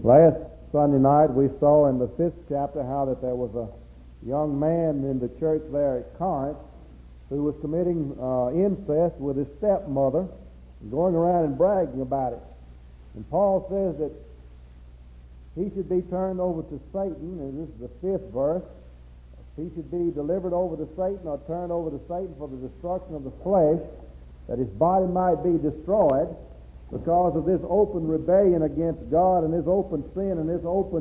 Last Sunday night we saw in the 5th chapter how that there was a young man in the church there at Corinth who was committing incest with his stepmother and going around and bragging about it. And Paul says that he should be turned over to Satan, and this is the 5th verse. He should be delivered over to Satan or turned over to Satan for the destruction of the flesh, that his body might be destroyed because of this open rebellion against God and this open sin and this open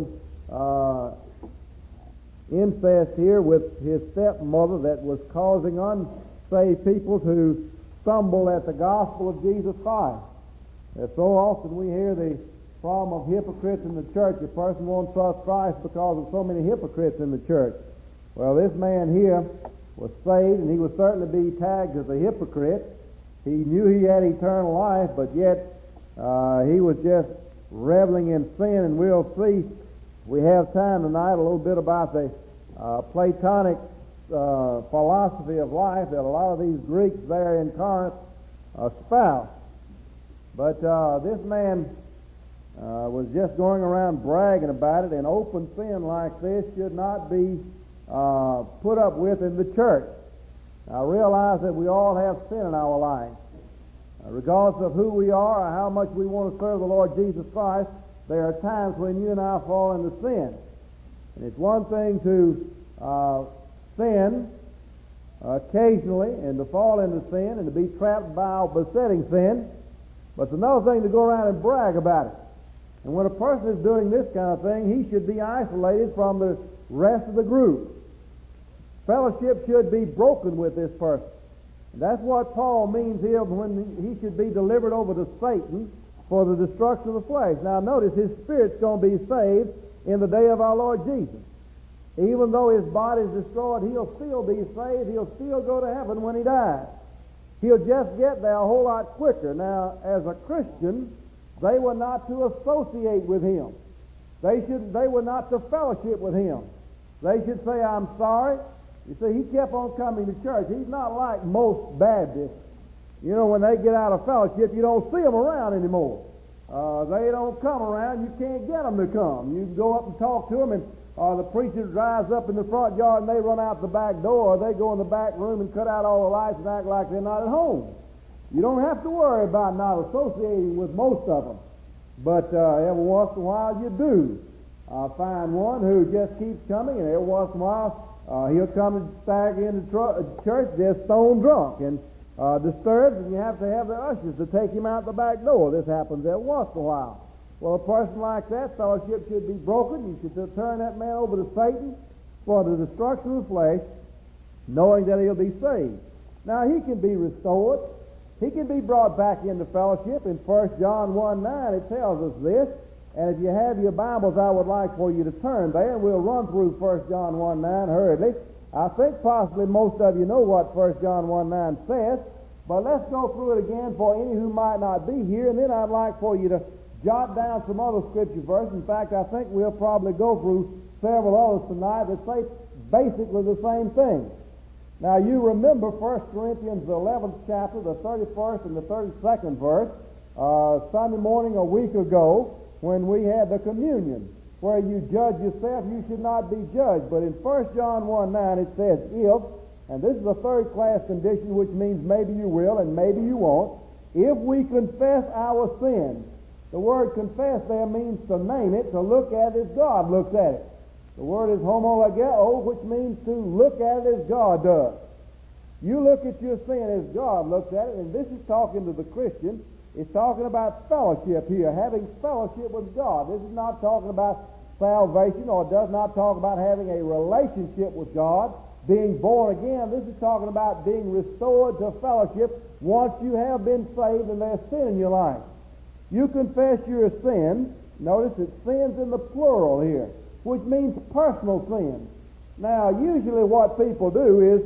incest here with his stepmother that was causing unsaved people to stumble at the gospel of Jesus Christ. And so often we hear the problem of hypocrites in the church. A person won't trust Christ because of so many hypocrites in the church. Well, this man here was saved, and he would certainly be tagged as a hypocrite. He knew he had eternal life, but yet he was just reveling in sin, and we'll see, if we have time tonight, a little bit about the Platonic philosophy of life that a lot of these Greeks there in Corinth espoused. But this man was just going around bragging about it, and open sin like this should not be put up with in the church. Now realize that we all have sin in our life. Regardless of who we are or how much we want to serve the Lord Jesus Christ, there are times when you and I fall into sin. And it's one thing to sin occasionally and to fall into sin and to be trapped by a besetting sin, but it's another thing to go around and brag about it. And when a person is doing this kind of thing, he should be isolated from the rest of the group. Fellowship should be broken with this person. And that's what Paul means here when he should be delivered over to Satan for the destruction of the flesh. Now notice, his spirit's going to be saved in the day of our Lord Jesus. Even though his body is destroyed, he'll still be saved. He'll still go to heaven when he dies. He'll just get there a whole lot quicker. Now, as a Christian, they were not to associate with him. They were not to fellowship with him. They should say, I'm sorry. You see, he kept on coming to church. He's not like most Baptists. You know, when they get out of fellowship, you don't see them around anymore. They don't come around. You can't get them to come. You can go up and talk to them, and the preacher drives up in the front yard, and they run out the back door, or they go in the back room and cut out all the lights and act like they're not at home. You don't have to worry about not associating with most of them. But every once in a while you do find one who just keeps coming, and every once in a while he'll come and stagger into church just stone drunk and disturbed, and you have to have the ushers to take him out the back door. This happens every once in a while. Well, a person like that, fellowship should be broken. You should turn that man over to Satan for the destruction of the flesh, knowing that he'll be saved. Now, he can be restored. He can be brought back into fellowship. In 1 John 1:9, it tells us this. And if you have your Bibles, I would like for you to turn there, and we'll run through 1 John 1:9 hurriedly. I think possibly most of you know what 1 John 1:9 says, but let's go through it again for any who might not be here, and then I'd like for you to jot down some other scripture verses. In fact, I think we'll probably go through several others tonight that say basically the same thing. Now, you remember 1 Corinthians, the 11th chapter, the 31st and the 32nd verse, Sunday morning a week ago, when we had the communion, where you judge yourself, you should not be judged. But in 1 John 1:9 it says, if, and this is a third-class condition, which means maybe you will and maybe you won't, if we confess our sins. The word confess there means to name it, to look at it as God looks at it. The word is homologeo, which means to look at it as God does. You look at your sin as God looks at it, and this is talking to the Christian. It's talking about fellowship here, having fellowship with God. This is not talking about salvation, or does not talk about having a relationship with God, being born again. This is talking about being restored to fellowship once you have been saved and there's sin in your life. You confess your sins. Notice it sins in the plural here, which means personal sins. Now, usually what people do is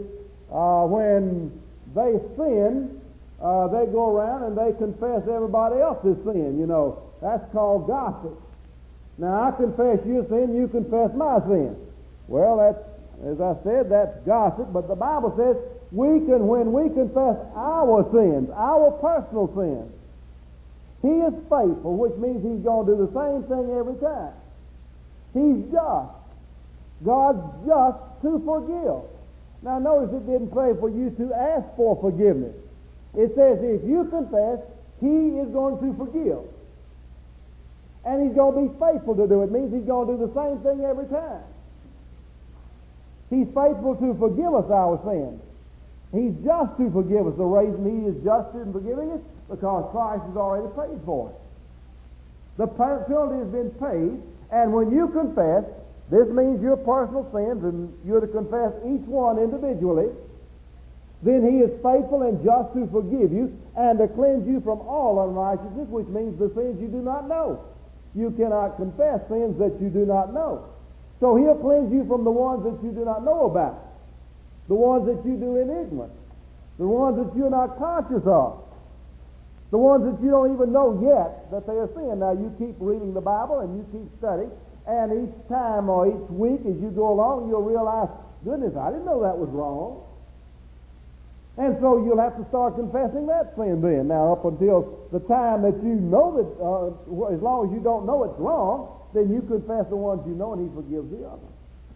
when they sin, they go around and they confess everybody else's sin. You know, that's called gossip. Now, I confess your sin, you confess my sin. Well, that's, as I said, that's gossip, but the Bible says when we confess our sins, our personal sins, He is faithful, which means He's going to do the same thing every time. He's just. God's just to forgive. Now notice it didn't say for you to ask for forgiveness. It says if you confess, He is going to forgive. And He's going to be faithful to do it. It means He's going to do the same thing every time. He's faithful to forgive us our sins. He's just to forgive us. The reason He is just in forgiving us, because Christ has already paid for it. The penalty has been paid, and when you confess, this means your personal sins, and you're to confess each one individually, then He is faithful and just to forgive you and to cleanse you from all unrighteousness, which means the sins you do not know. You cannot confess sins that you do not know. So He'll cleanse you from the ones that you do not know about, the ones that you do in ignorance, the ones that you're not conscious of, the ones that you don't even know yet that they are sin. Now, you keep reading the Bible and you keep studying, and each time or each week as you go along, you'll realize, goodness, I didn't know that was wrong. And so you'll have to start confessing that sin then. Now, up until the time that you know that, as long as you don't know it's wrong, then you confess the ones you know and He forgives the others.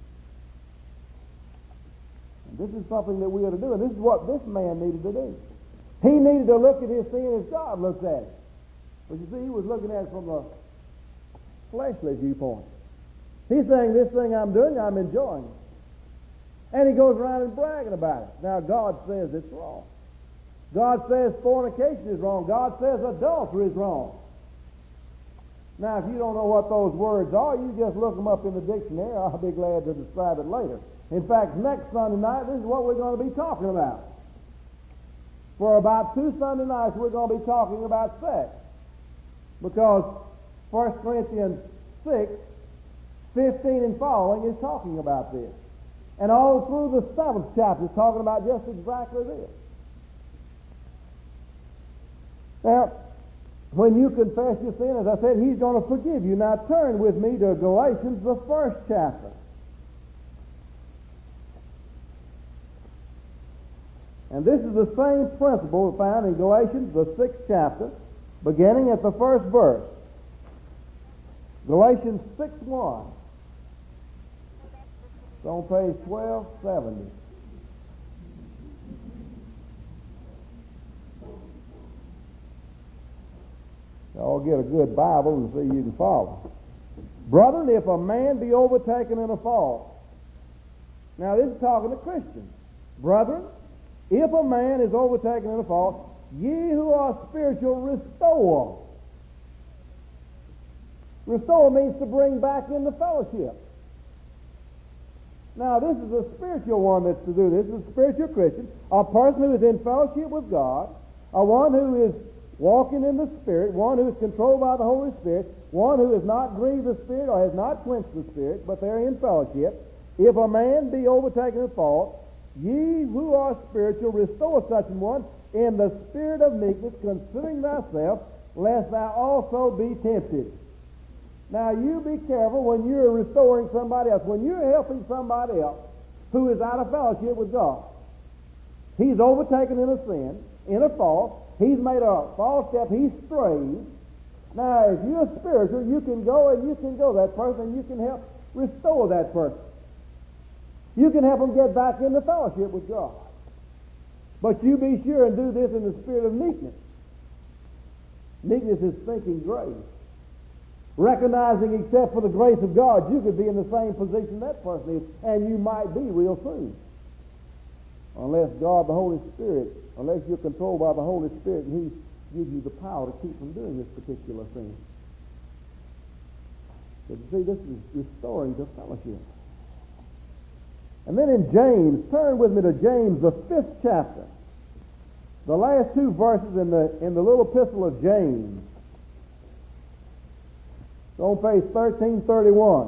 And this is something that we are to do, and this is what this man needed to do. He needed to look at his sin as God looks at it. But you see, he was looking at it from a fleshly viewpoint. He's saying, this thing I'm doing, I'm enjoying it. And he goes around and bragging about it. Now, God says it's wrong. God says fornication is wrong. God says adultery is wrong. Now, if you don't know what those words are, you just look them up in the dictionary. I'll be glad to describe it later. In fact, next Sunday night, this is what we're going to be talking about. For about 2 Sunday nights, we're going to be talking about sex. Because 1 Corinthians 6, 15 and following is talking about this. And all through the 7th chapter is talking about just exactly this. Now, when you confess your sin, as I said, He's going to forgive you. Now turn with me to Galatians, the 1st chapter. And this is the same principle found in Galatians, the 6th chapter, beginning at the 1st verse. Galatians 6:1. It's on page 1270. Y'all get a good Bible and see you can follow. Brethren, if a man be overtaken in a fault. Now this is talking to Christians. Brethren, if a man is overtaken in a fault, ye who are spiritual, restore. Restore means to bring back into fellowship. Now, this is a spiritual one that's to do this. This is a spiritual Christian, a person who is in fellowship with God, a one who is walking in the Spirit, one who is controlled by the Holy Spirit, one who has not grieved the Spirit or has not quenched the Spirit, but they're in fellowship. If a man be overtaken in fault, ye who are spiritual, restore such an one in the spirit of meekness, considering thyself, lest thou also be tempted. Now, you be careful when you're restoring somebody else. When you're helping somebody else who is out of fellowship with God, he's overtaken in a sin, in a fault. He's made a false step. He's strayed. Now, if you're spiritual, you can go and you can go that person, and you can help restore that person. You can help them get back into fellowship with God. But you be sure and do this in the spirit of meekness. Meekness is thinking grace. Recognizing, except for the grace of God, you could be in the same position that person is, and you might be real soon. Unless God, the Holy Spirit, unless you're controlled by the Holy Spirit, and He gives you the power to keep from doing this particular thing. But you see, this is restoring to fellowship. And then in James, turn with me to James, the 5th chapter. The last 2 verses in the little epistle of James. It's on page 1331.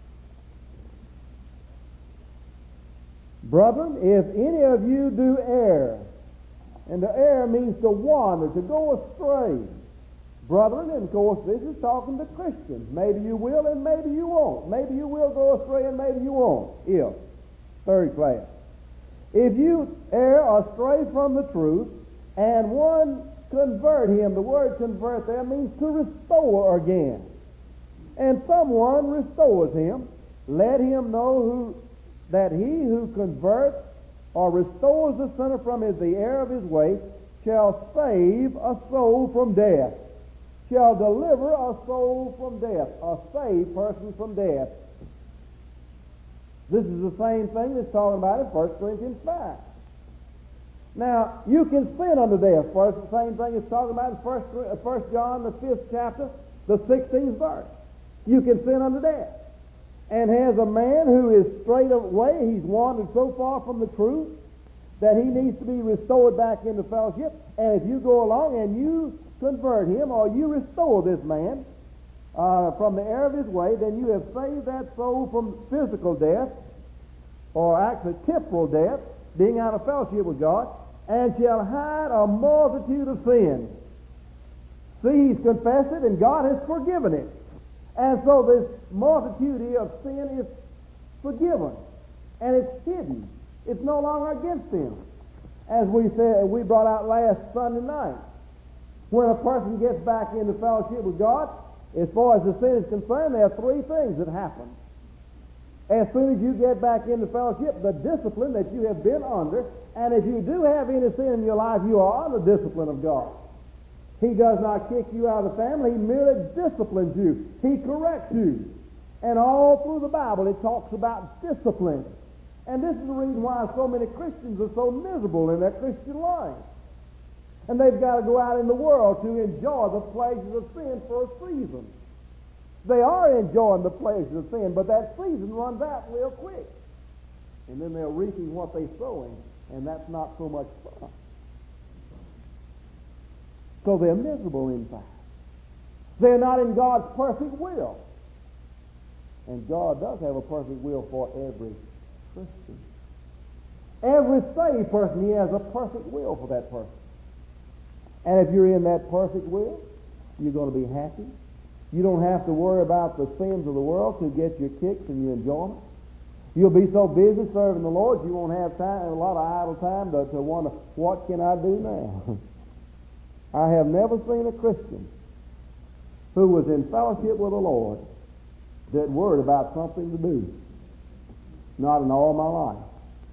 Brethren, if any of you do err, and to err means to wander, to go astray. Brethren, and of course this is talking to Christians. Maybe you will and maybe you won't. Maybe you will go astray and maybe you won't. If. Third class. If you err astray from the truth, and one convert him. The word convert there means to restore again. And someone restores him. Let him know that he who converts or restores the sinner from the error of his way shall save a soul from death. Shall deliver a soul from death. A saved person from death. This is the same thing that's talking about in 1 Corinthians 5. Now, you can sin unto death. First, the same thing is talking about in 1 John, the 5th chapter, the 16th verse. You can sin unto death. And has a man who is straight away, he's wandered so far from the truth that he needs to be restored back into fellowship. And if you go along and you convert him or you restore this man from the error of his way, then you have saved that soul from physical death, or actually temporal death, being out of fellowship with God, and shall hide a multitude of sins. See, he's confessed it, and God has forgiven it. And so this multitude of sin is forgiven, and it's hidden. It's no longer against him. As we said, we brought out last Sunday night, when a person gets back into fellowship with God, as far as the sin is concerned, there are three things that happen. As soon as you get back into fellowship, the discipline that you have been under, and if you do have any sin in your life, you are under the discipline of God. He does not kick you out of the family. He merely disciplines you. He corrects you. And all through the Bible it talks about discipline. And this is the reason why so many Christians are so miserable in their Christian life. And they've got to go out in the world to enjoy the pleasures of sin for a season. They are enjoying the pleasures of sin, but that season runs out real quick. And then they're reaping what they're sowing, and that's not so much fun. So they're miserable inside. They're not in God's perfect will. And God does have a perfect will for every Christian. Every saved person, He has a perfect will for that person. And if you're in that perfect will, you're going to be happy. You don't have to worry about the sins of the world to get your kicks and your enjoyment. You'll be so busy serving the Lord, you won't have time, a lot of idle time to wonder, what can I do now? I have never seen a Christian who was in fellowship with the Lord that worried about something to do. Not in all my life.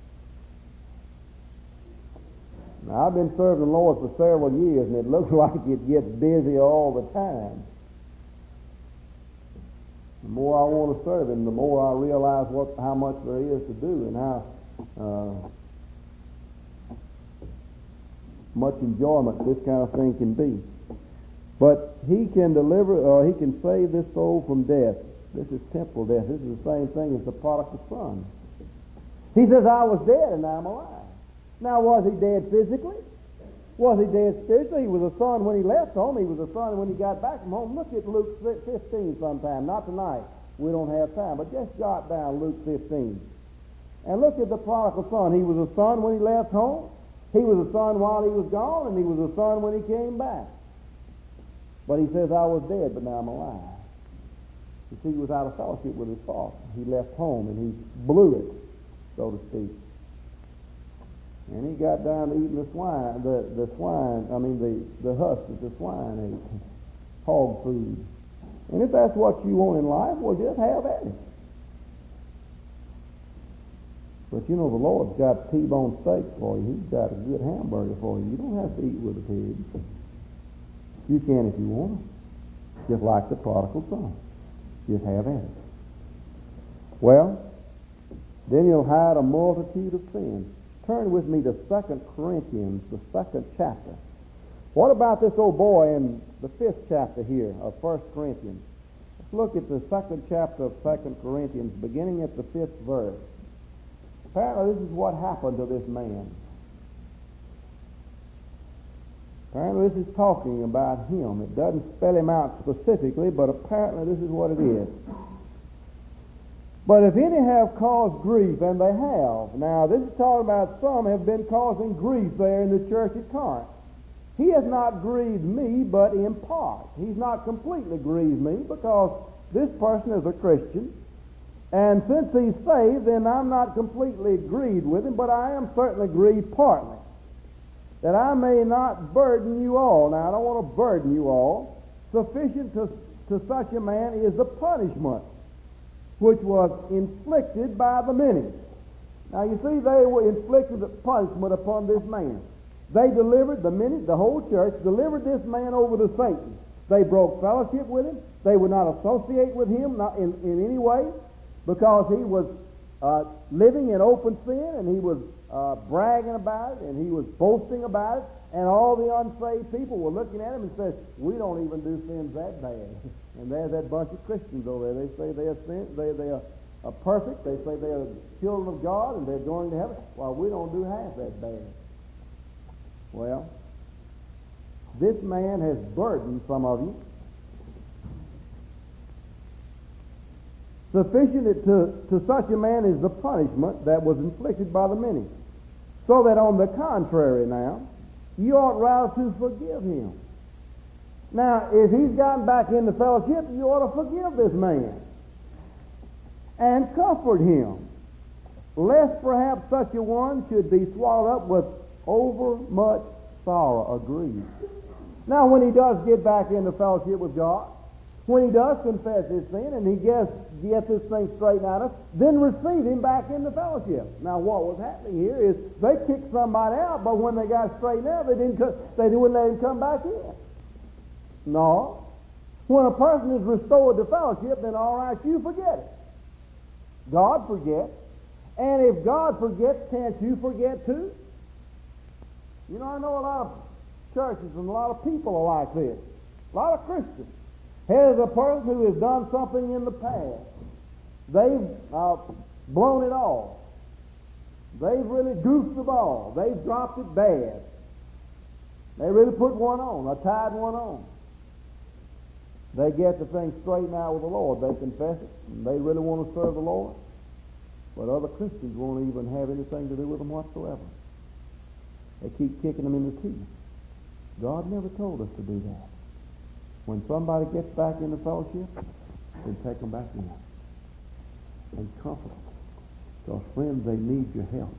Now, I've been serving the Lord for several years, and it looks like it gets busy all the time. The more I want to serve Him, the more I realize how much there is to do and how much enjoyment this kind of thing can be. But He can deliver, or He can save this soul from death. This is temporal death. This is the same thing as the prodigal son. He says, I was dead and now I'm alive. Now, was he dead physically? Was he dead spiritually? He was a son when he left home. He was a son when he got back from home. Look at Luke 15 sometime. Not tonight. We don't have time. But just jot down Luke 15. And look at the prodigal son. He was a son when he left home. He was a son while he was gone. And he was a son when he came back. But he says, I was dead, but now I'm alive. You see, he was out of fellowship with his father. He left home and he blew it, so to speak. And he got down to eating the husk that the swine ate, hog food. And if that's what you want in life, well, just have at it. But you know, the Lord's got T-bone steaks for you. He's got a good hamburger for you. You don't have to eat with a pig. You can if you want to. Just like the prodigal son. Just have at it. Well, then you'll hide a multitude of sins. Turn with me to 2 Corinthians, the 2nd chapter. What about this old boy in the 5th chapter here of 1 Corinthians? Let's look at the 2nd chapter of 2 Corinthians, beginning at the 5th verse. Apparently this is what happened to this man. Apparently this is talking about him. It doesn't spell him out specifically, but apparently this is what it is. But if any have caused grief, and they have. Now, this is talking about some have been causing grief there in the church at Corinth. He has not grieved me, but in part. He's not completely grieved me, because this person is a Christian. And since he's saved, then I'm not completely grieved with him, but I am certainly grieved partly. that I may not burden you all. Now, I don't want to burden you all. Sufficient to such a man is the punishment which was inflicted by the many. Now, you see, they were inflicted a punishment upon this man. They delivered, the whole church delivered this man over to Satan. They broke fellowship with him. They would not associate with him, not in any way, because he was living in open sin, and he was bragging about it, and he was boasting about it, and all the unsaved people were looking at him and said, we don't even do sins that bad. And there's that bunch of Christians over there. They say they are perfect. They say they are children of God, and they're going to heaven. Well, we don't do half that bad. Well, this man has burdened some of you. Sufficient to such a man is the punishment that was inflicted by the many. So that on the contrary now, you ought rather to forgive him. Now, if he's gotten back into fellowship, you ought to forgive this man and comfort him, lest perhaps such a one should be swallowed up with overmuch sorrow or grief. Now, when he does get back into fellowship with God, when he does confess his sin and he gets this thing straightened out, then receive him back into fellowship. Now, what was happening here is they kicked somebody out, but when they got straightened out, they wouldn't let him come back in. No. When a person is restored to fellowship, then all right, you forget it. God forgets. And if God forgets, can't you forget too? You know, I know a lot of churches and a lot of people are like this. A lot of Christians. Here's a person who has done something in the past. They've blown it off. They've really goofed the ball. They've dropped it bad. They really put one on, or tied one on. They get the thing straightened out with the Lord. They confess it, and they really want to serve the Lord. But other Christians won't even have anything to do with them whatsoever. They keep kicking them in the teeth. God never told us to do that. When somebody gets back into fellowship, then take them back in and comfort them. Because, friends, they need your help.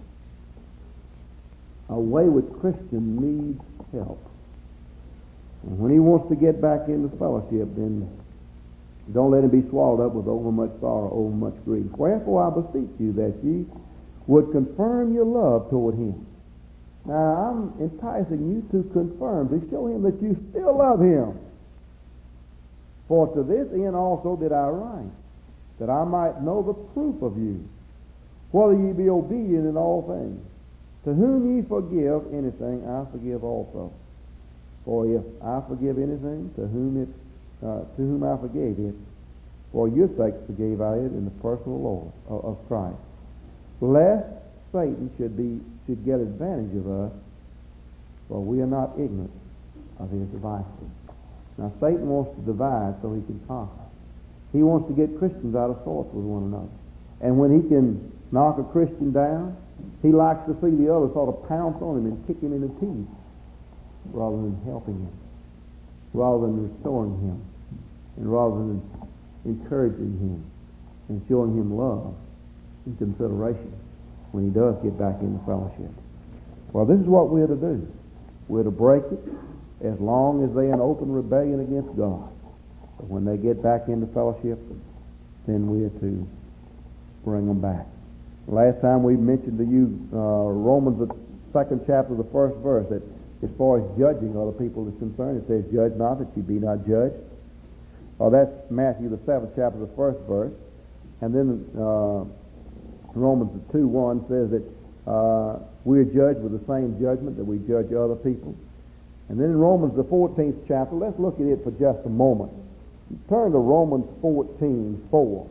A wayward Christian needs help. And when he wants to get back into fellowship, then don't let him be swallowed up with overmuch sorrow, overmuch grief. Wherefore I beseech you that ye would confirm your love toward him. Now, I'm enticing you to confirm, to show him that you still love him. For to this end also did I write, that I might know the proof of you, whether ye be obedient in all things. To whom ye forgive anything, I forgive also. For if I forgive anything, to whom I forgave it, for your sakes forgave I it in the personal Lord of Christ, lest Satan should get advantage of us, for we are not ignorant of his devices. Now, Satan wants to divide so he can conquer. He wants to get Christians out of sorts with one another. And when he can knock a Christian down, he likes to see the other sort of pounce on him and kick him in the teeth rather than helping him, rather than restoring him, and rather than encouraging him and showing him love and consideration when he does get back into fellowship. Well, this is what we're to do. We're to break it as long as they're in open rebellion against God. But when they get back into fellowship, then we're to bring them back. Last time we mentioned to you Romans, the 2nd chapter, the 1st verse, that as far as judging other people is concerned, it says, judge not that you be not judged. That's Matthew, the 7th chapter, the 1st verse. And then Romans 2:1 says that we are judged with the same judgment that we judge other people. And then in Romans, the 14th chapter, let's look at it for just a moment. Turn to Romans 14:4.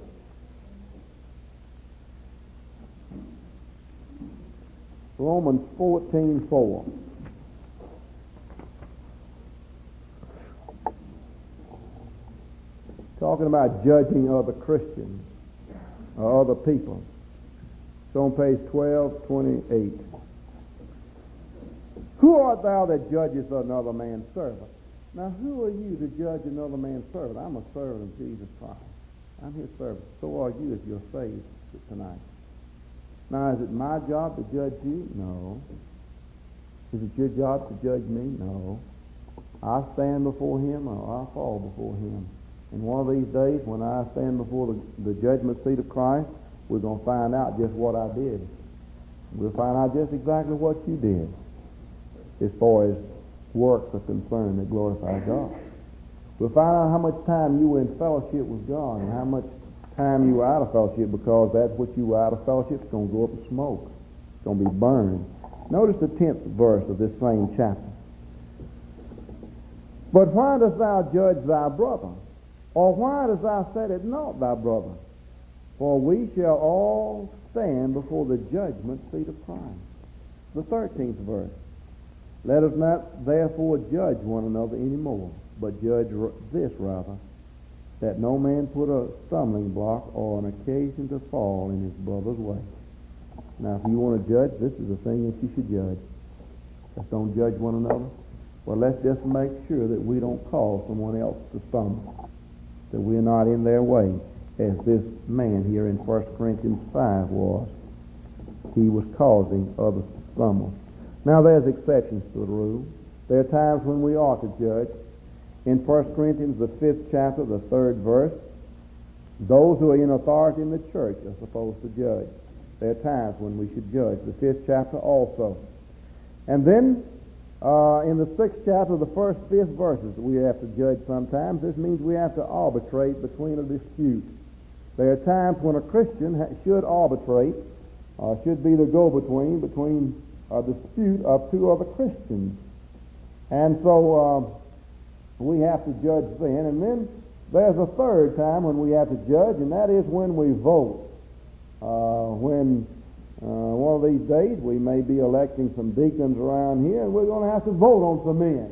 Romans 14:4. Talking about judging other Christians or other people. It's on page 1228. Who art thou that judgest another man's servant? Now, who are you to judge another man's servant? I'm a servant of Jesus Christ. I'm his servant. So are you if you're saved tonight. Now, is it my job to judge you? No. Is it your job to judge me? No. I stand before Him or I fall before Him. And one of these days when I stand before the judgment seat of Christ, we're going to find out just what I did. We'll find out just exactly what you did as far as works are concerned that glorify God. We'll find out how much time you were in fellowship with God and how much time you were out of fellowship, because that's what you were out of fellowship. It's going to go up in smoke. It's going to be burned. Notice the 10th verse of this same chapter. But why dost thou judge thy brother? Or why dost thou set at naught thy brother? For we shall all stand before the judgment seat of Christ. The 13th verse. Let us not therefore judge one another any more, but judge this rather, that no man put a stumbling block or an occasion to fall in his brother's way. Now, if you want to judge, this is the thing that you should judge. Let's don't judge one another. Well, let's just make sure that we don't cause someone else to stumble, that we're not in their way, as this man here in 1 Corinthians 5 was. He was causing others to stumble. Now, there's exceptions to the rule. There are times when we ought to judge. In 1 Corinthians, the 5th chapter, the 3rd verse, those who are in authority in the church are supposed to judge. There are times when we should judge. The 5th chapter also. And then, in the 6th chapter, the 1st, 5th verses, we have to judge sometimes. This means we have to arbitrate between a dispute. There are times when a Christian should arbitrate, should be the go-between between a dispute of two other Christians. And so we have to judge then. And then there's a third time when we have to judge, and that is when we vote. When one of these days we may be electing some deacons around here, and we're going to have to vote on some men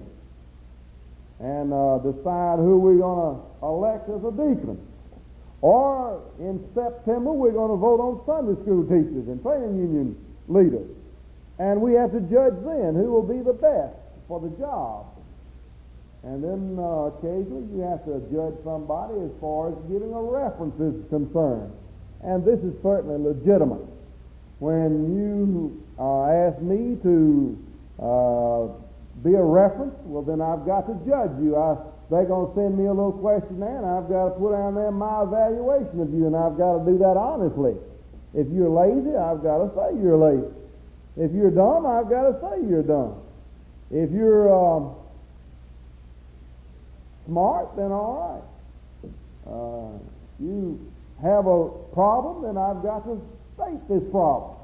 and decide who we're going to elect as a deacon. Or in September, we're going to vote on Sunday school teachers and training union leaders. And we have to judge then who will be the best for the job. And then occasionally you have to judge somebody as far as giving a reference is concerned. And this is certainly legitimate. When you ask me to be a reference, well, then I've got to judge you. They're going to send me a little questionnaire, and I've got to put down there my evaluation of you, and I've got to do that honestly. If you're lazy, I've got to say you're lazy. If you're dumb, I've got to say you're dumb. If you're smart, then all right. You have a problem, then I've got to state this problem.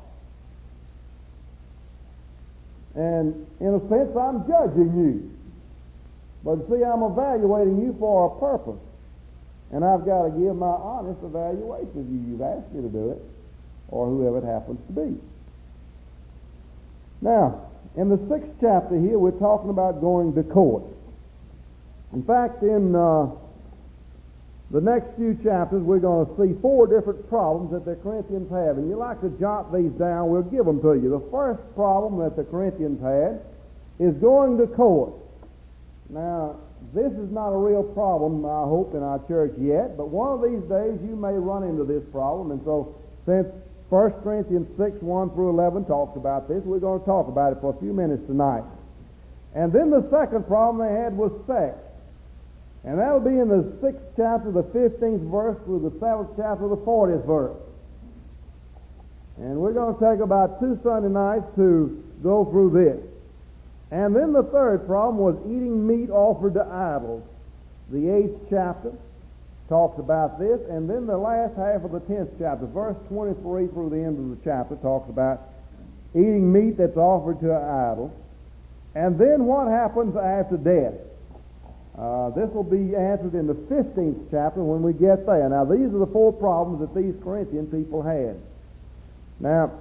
And in a sense, I'm judging you. But see, I'm evaluating you for a purpose. And I've got to give my honest evaluation of you. You've asked me to do it, or whoever it happens to be. Now, in the 6th chapter here, we're talking about going to court. In fact, in the next few chapters, we're going to see 4 different problems that the Corinthians have. And you like to jot these down, we'll give them to you. The first problem that the Corinthians had is going to court. Now, this is not a real problem, I hope, in our church yet, but one of these days you may run into this problem. And so, since 1 Corinthians 6, 1 through 11 talks about this, we're going to talk about it for a few minutes tonight. And then the second problem they had was sex. And that'll be in the 6th chapter, the 15th verse, through the 7th chapter, the 40th verse. And we're going to take about 2 Sunday nights to go through this. And then the third problem was eating meat offered to idols. The 8th chapter talks about this. And then the last half of the 10th chapter, verse 23 through the end of the chapter, talks about eating meat that's offered to an idol. And then what happens after death? This will be answered in the 15th chapter when we get there. Now, these are the 4 problems that these Corinthian people had. Now,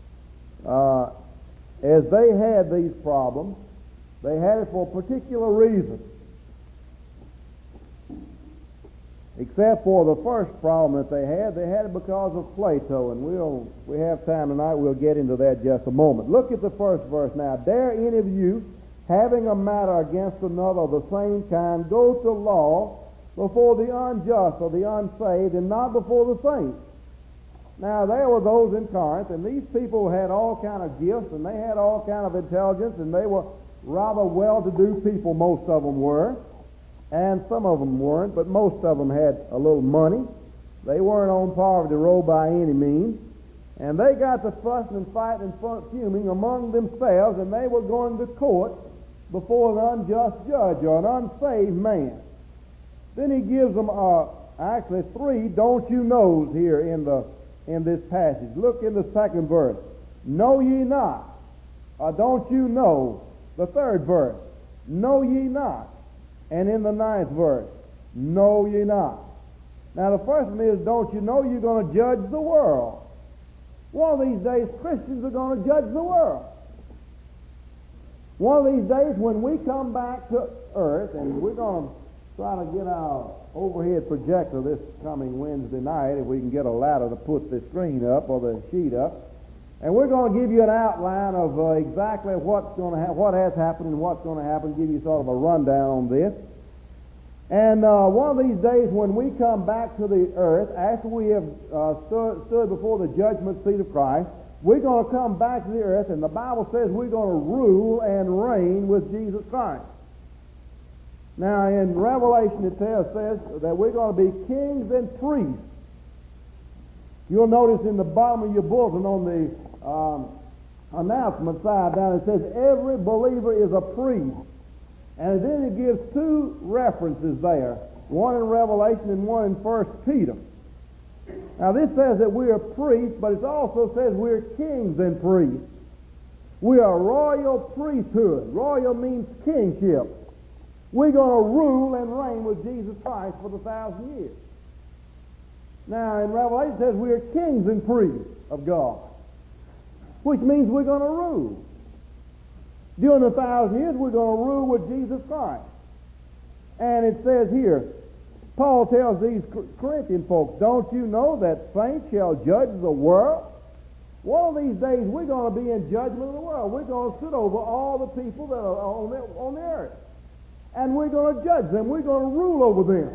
as they had these problems, they had it for a particular reason. Except for the first problem that they had it because of Plato. And if we have time tonight, we'll get into that just a moment. Look at the first verse now. Dare any of you, having a matter against another of the same kind, go to law before the unjust or the unsaved, and not before the saints. Now, there were those in Corinth, and these people had all kind of gifts, and they had all kind of intelligence, and they were rather well-to-do people, most of them were. And some of them weren't, but most of them had a little money. They weren't on poverty row by any means. And they got to fussing and fighting and fuming among themselves, and they were going to court before an unjust judge or an unsaved man. Then he gives them actually 3 don't you knows here in this passage. Look in the 2nd verse. Know ye not? Or don't you know? The 3rd verse. Know ye not? And in the 9th verse. Know ye not? Now the first one is, don't you know you're going to judge the world? One of these days, Christians are going to judge the world. One of these days, when we come back to earth, and we're going to try to get our overhead projector this coming Wednesday night, if we can get a ladder to put the screen up or the sheet up, and we're going to give you an outline of exactly what has happened and what's going to happen, give you sort of a rundown on this. And one of these days when we come back to the earth, after we have stood before the judgment seat of Christ, we're going to come back to the earth, and the Bible says we're going to rule and reign with Jesus Christ. Now, in Revelation it says that we're going to be kings and priests. You'll notice in the bottom of your bulletin on the announcement side down, it says every believer is a priest. And then it gives 2 references there, one in Revelation and one in 1 Peter. Now this says that we are priests, but it also says we're kings and priests. We are royal priesthood. Royal means kingship. We're going to rule and reign with Jesus Christ for the 1,000 years. Now in Revelation it says we are kings and priests of God, which means we're going to rule. During the 1,000 years, we're going to rule with Jesus Christ. And it says here, Paul tells these Corinthian folks, don't you know that saints shall judge the world? One of these days, we're going to be in judgment of the world. We're going to sit over all the people that are on the earth. And we're going to judge them. We're going to rule over them.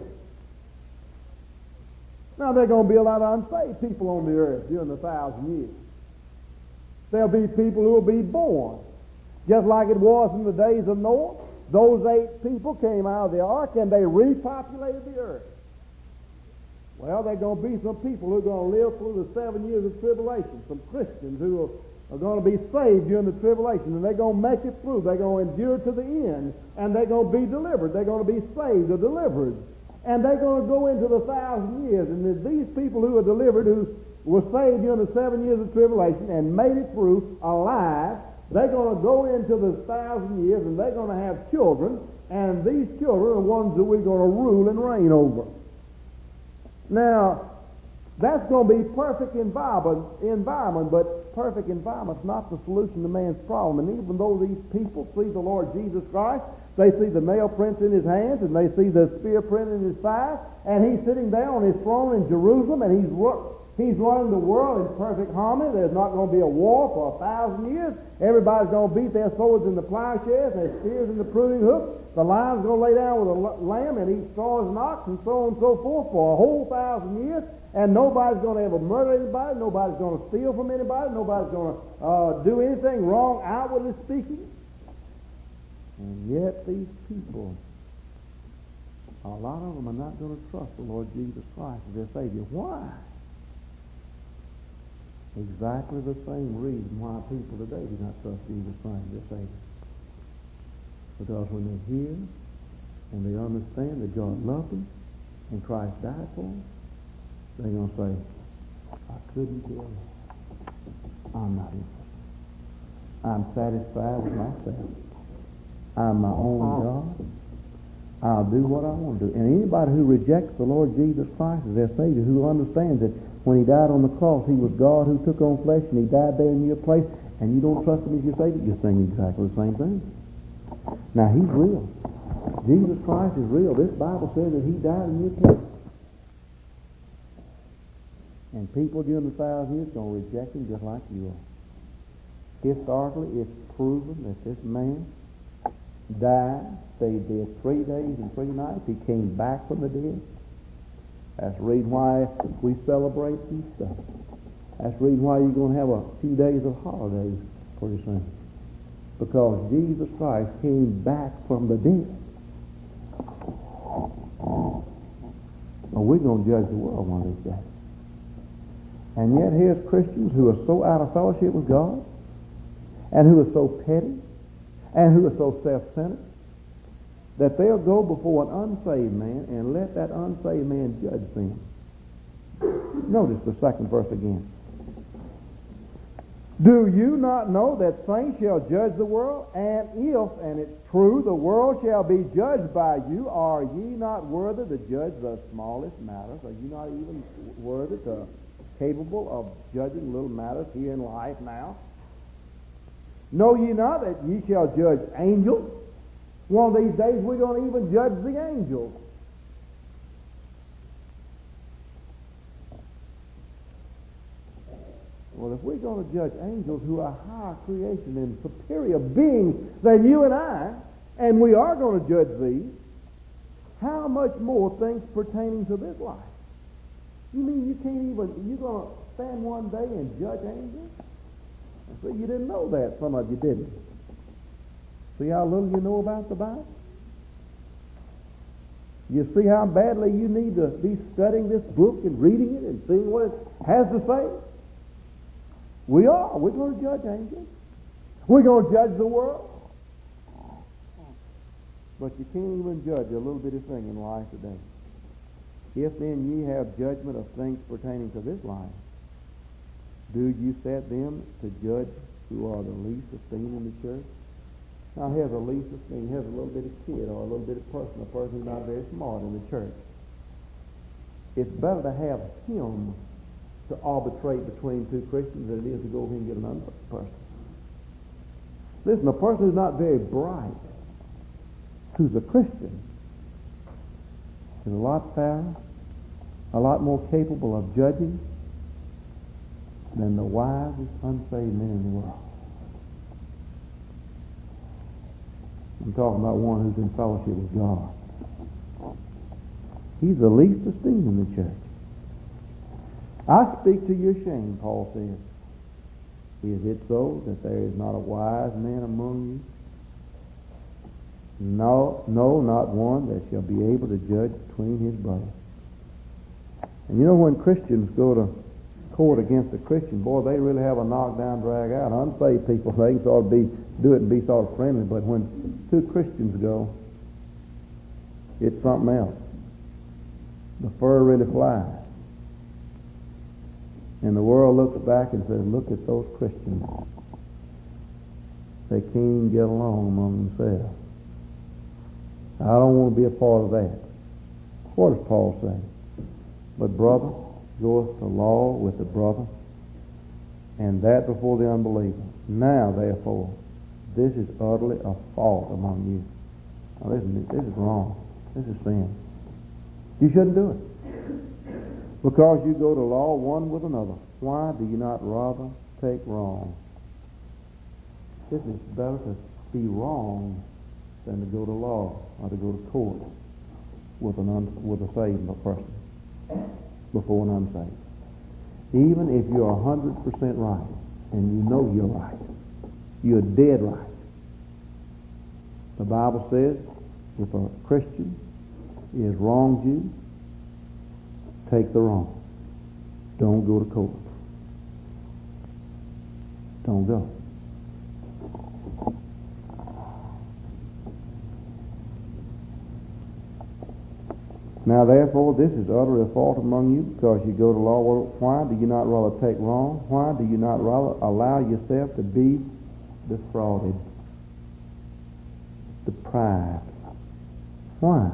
Now, there are going to be a lot of unsaved people on the earth during the 1,000 years. There'll be people who will be born. Just like it was in the days of Noah, those 8 people came out of the ark and they repopulated the earth. Well, there are going to be some people who are going to live through the 7 years of tribulation, some Christians who are going to be saved during the tribulation, and they're going to make it through. They're going to endure to the end, and they're going to be delivered. They're going to be saved or delivered. And they're going to go into the 1,000 years. And these people who are delivered, who were saved during the 7 years of tribulation and made it through alive, they're going to go into the 1,000 years, and they're going to have children, and these children are ones that we're going to rule and reign over. Now, that's going to be perfect environment, but perfect environment's not the solution to man's problem. And even though these people see the Lord Jesus Christ, they see the nail prints in his hands, and they see the spear print in his side, and he's sitting there on his throne in Jerusalem, and he's running the world in perfect harmony. There's not going to be a war for 1,000 years. Everybody's going to beat their swords in the plowshares, their spears in the pruning hooks. The lion's going to lay down with a lamb and eat straw as an ox, and so on and so forth for a whole 1,000 years. And nobody's going to ever murder anybody. Nobody's going to steal from anybody. Nobody's going to do anything wrong, outwardly speaking. And yet these people, a lot of them are not going to trust the Lord Jesus Christ as their Savior. Why? Exactly the same reason why people today do not trust Jesus Christ as their Savior. Because when they hear and they understand that God loved them and Christ died for them, they're going to say, I couldn't care less. I'm not interested. I'm satisfied with myself. I'm my own God. I'll do what I want to do. And anybody who rejects the Lord Jesus Christ as their Savior, who understands that when he died on the cross, he was God who took on flesh, and he died there in your place, and you don't trust him as your Savior, you're saying exactly the same thing. Now, he's real. Jesus Christ is real. This Bible says that he died in your place. And people during the 1,000 years are going to reject him just like you are. Historically, it's proven that this man died, stayed dead 3 days and 3 nights. He came back from the dead. That's the reason why we celebrate Easter. That's the reason why you're going to have a few days of holidays pretty soon. Because Jesus Christ came back from the dead. Well, we're going to judge the world one of these days. And yet here's Christians who are so out of fellowship with God, and who are so petty, and who are so self-centered, that they'll go before an unsaved man and let that unsaved man judge them. Notice the second verse again. Do you not know that saints shall judge the world? And if, and it's true, the world shall be judged by you, are ye not worthy to judge the smallest matters? Are you not even worthy to, capable of judging little matters here in life now? Know ye not that ye shall judge angels? One of these days we're going to even judge the angels. Well, if we're going to judge angels who are higher creation and superior beings than you and I, and we are going to judge these, how much more things pertaining to this life? You mean you can't even, you're going to stand one day and judge angels? I see you didn't know that. Some of you didn't. See how little you know about the Bible? You see how badly you need to be studying this book and reading it and seeing what it has to say? We are. We're going to judge angels. We're going to judge the world. But you can't even judge a little bitty thing in life today. If then ye have judgment of things pertaining to this life, do you set them to judge who are the least esteemed in the church? Now here's a least esteemed. Here's a little bitty kid or a little bitty person, a person who's not very smart in the church. It's better to have him to arbitrate between two Christians than it is to go over and get another person. Listen, a person who's not very bright, who's a Christian, is a lot fairer, a lot more capable of judging than the wisest unsaved men in the world. I'm talking about one who's in fellowship with God. He's the least esteemed in the church. I speak to your shame, Paul says. Is it so that there is not a wise man among you? No, not one that shall be able to judge between his brothers. And you know, when Christians go to court against a Christian, boy, they really have a knockdown, drag out. Unsaved people, they can sort of do it and be sort of friendly, but when two Christians go, it's something else. The fur really flies. And the world looks back and says, look at those Christians. They can't even get along among themselves. I don't want to be a part of that. What does Paul say? But brother goeth to law with the brother, and that before the unbeliever. Now, therefore, this is utterly a fault among you. Now, listen, this is wrong. This is sin. You shouldn't do it. Because you go to law one with another. Why do you not rather take wrong? Listen, it's better to be wrong than to go to law or to go to court with a saved person before an unsaved. Even if you're 100% right and you know you're right, you're dead right. The Bible says if a Christian is wronged you, take the wrong. Don't go to court. Don't go. Now therefore this is utterly a fault among you, because you go to law. Why do you not rather take wrong? Why do you not rather allow yourself to be defrauded, deprived? Why?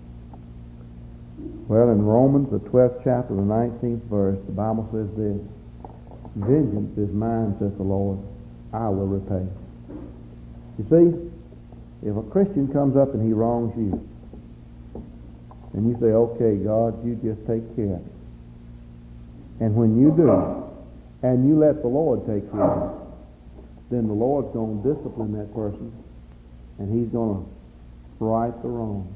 Well, in Romans, the 12th chapter, the 19th verse, the Bible says this: vengeance is mine, says the Lord, I will repay. You see, if a Christian comes up and he wrongs you, and you say, okay, God, you just take care of it. And when you do, and you let the Lord take care of it, then the Lord's going to discipline that person, and he's going to right the wrong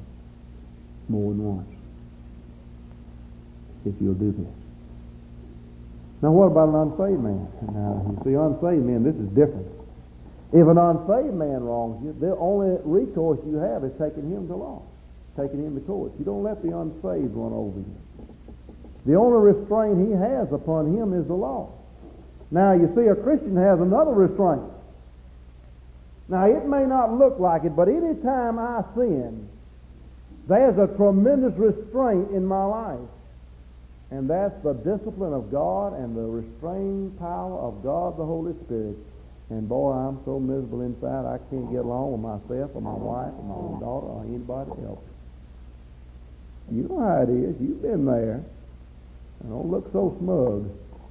more than once, if you'll do this. Now what about an unsaved man? Now you see, unsaved men, this is different. If an unsaved man wrongs you, the only recourse you have is taking him to law, taking him to court. You don't let the unsaved run over you. The only restraint he has upon him is the law. Now you see, a Christian has another restraint. Now it may not look like it, but any time I sin, there's a tremendous restraint in my life. And that's the discipline of God and the restraining power of God the Holy Spirit. And boy, I'm so miserable inside, I can't get along with myself or my wife or my own daughter or anybody else. You know how it is. You've been there. Don't look so smug.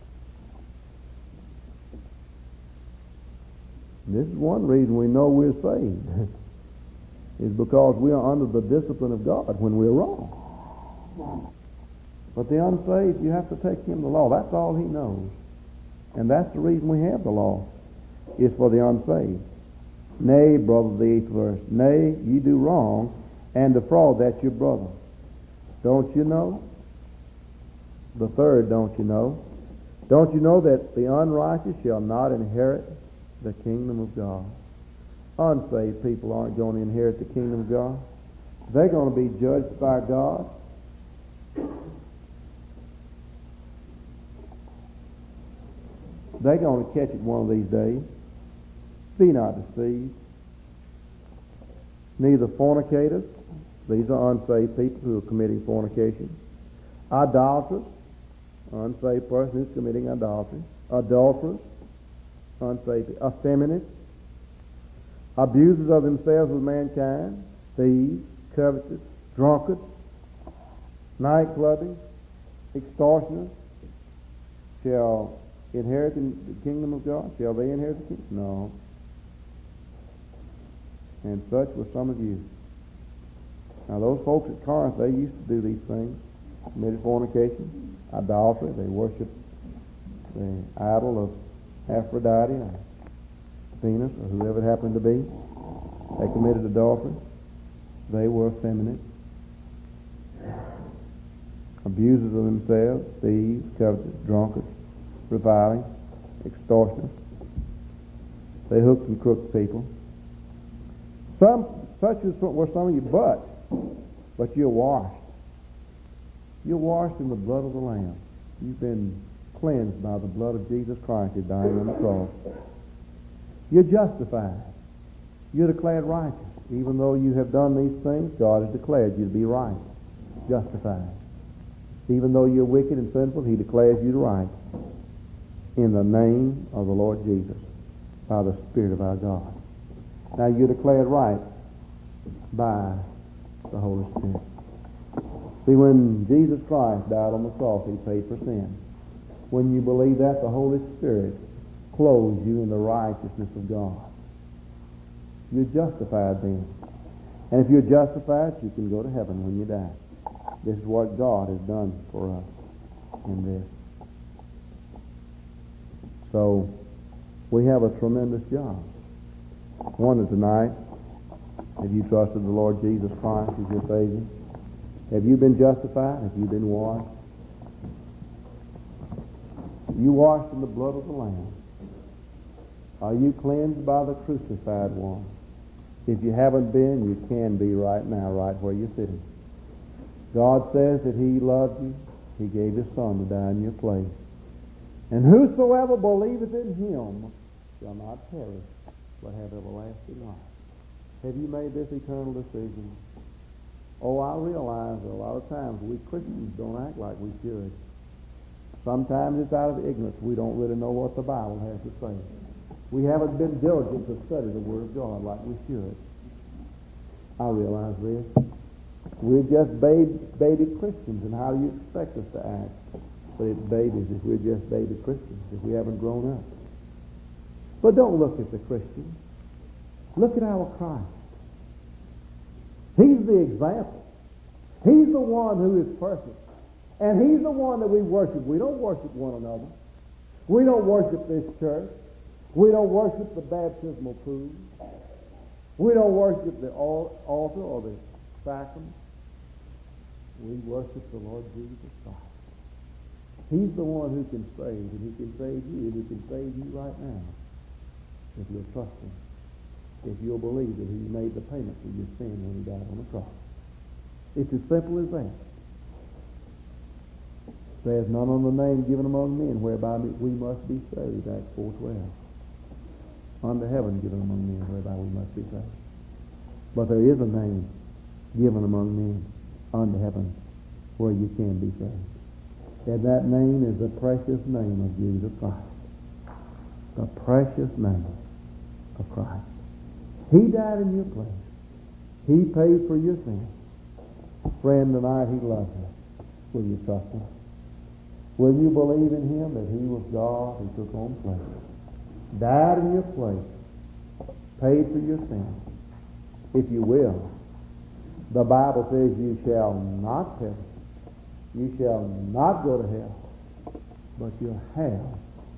This is one reason we know we're saved. Is because we are under the discipline of God when we're wrong. But the unsaved, you have to take him to law. That's all he knows. And that's the reason we have the law, is for the unsaved. Nay, brother, the 8th verse. Nay, ye do wrong, and defraud that your brother. Don't you know? The 3rd, don't you know? Don't you know that the unrighteous shall not inherit the kingdom of God? Unsaved people aren't going to inherit the kingdom of God. They're going to be judged by God. They're going to catch it one of these days. Be not deceived. Neither fornicators, these are unsaved people who are committing fornication. Idolaters, unsaved person who's committing idolatry. Adulterers, unsaved. Effeminate, abusers of themselves with mankind. Thieves, covetous, drunkards, night clubbing, extortioners shall inherit the kingdom of God. Shall they inherit the kingdom? No. And such were some of you. Now those folks at Corinth, they used to do these things. Committed fornication, idolatry. They worshiped the idol of Aphrodite or Venus or whoever it happened to be. They committed adultery. They were effeminate. Abusers of themselves, thieves, covetous, drunkards, reviling, extortioners. They hooked and crooked people. Such were some of you, but you're washed. You're washed in the blood of the Lamb. You've been cleansed by the blood of Jesus Christ who died on the cross. You're justified. You're declared righteous. Even though you have done these things, God has declared you to be right, justified. Even though you're wicked and sinful, He declares you to right. In the name of the Lord Jesus, by the Spirit of our God. Now you're declared right by the Holy Spirit. See, when Jesus Christ died on the cross, He paid for sin. When you believe that, the Holy Spirit clothes you in the righteousness of God. You're justified then. And if you're justified, you can go to heaven when you die. This is what God has done for us in this. So, we have a tremendous job. I wonder tonight, have you trusted the Lord Jesus Christ as your Savior? Have you been justified? Have you been washed? You washed in the blood of the Lamb. Are you cleansed by the crucified one? If you haven't been, you can be right now, right where you're sitting. God says that He loved you. He gave His Son to die in your place. And whosoever believeth in Him shall not perish, but have everlasting life. Have you made this eternal decision? Oh, I realize that a lot of times we Christians don't act like we should. Sometimes it's out of ignorance. We don't really know what the Bible has to say. We haven't been diligent to study the Word of God like we should. I realize this. We're just baby Christians, and how do you expect us to act? But it's babies if we're just baby Christians, if we haven't grown up. But don't look at the Christians. Look at our Christ. He's the example. He's the one who is perfect. And He's the one that we worship. We don't worship one another. We don't worship this church. We don't worship the baptismal pool. We don't worship the altar or the sacrament. We worship the Lord Jesus Christ. He's the one who can save, and He can save you, and He can save you right now if you'll trust Him. If you'll believe that He made the payment for your sin when He died on the cross. It's as simple as that. There's none other name given among men whereby we must be saved, Acts 4:12. Unto heaven given among men whereby we must be saved. But there is a name given among men unto heaven where you can be saved. And that name is the precious name of Jesus Christ. The precious name of Christ. He died in your place. He paid for your sin. Friend, tonight He loves you. Will you trust Him? Will you believe in Him that He was God who took on flesh, died in your place, paid for your sin? If you will, the Bible says you shall not perish. You shall not go to hell, but you'll have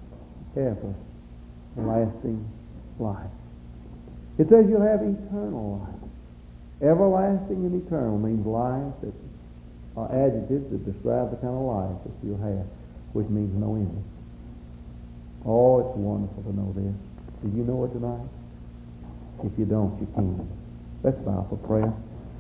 everlasting life. It says you'll have eternal life. Everlasting and eternal means life that are adjectives that describe the kind of life that you'll have, which means no ending. Oh, it's wonderful to know this. Do you know it tonight? If you don't, you can. Let's bow for prayer.